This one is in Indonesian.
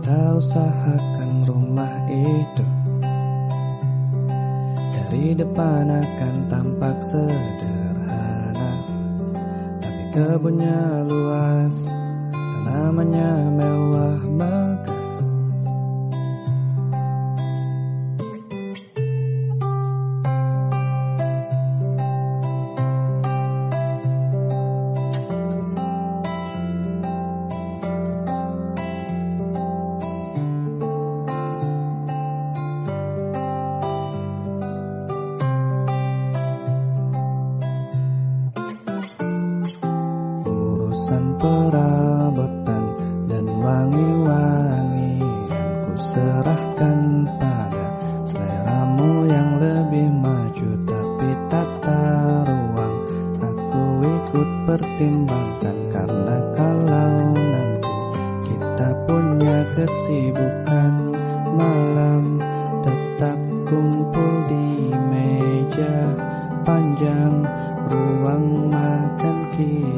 Kita usahakan rumah itu dari depan akan tampak sederhana, tapi kebunnya luas, tanamannya mewah megah. Perabotan dan wangi-wangian ku serahkan pada seleramu yang lebih maju, tapi tata ruang aku ikut pertimbangkan, karena kalau nanti kita punya kesibukan malam, tetap kumpul di meja panjang ruang makan kita.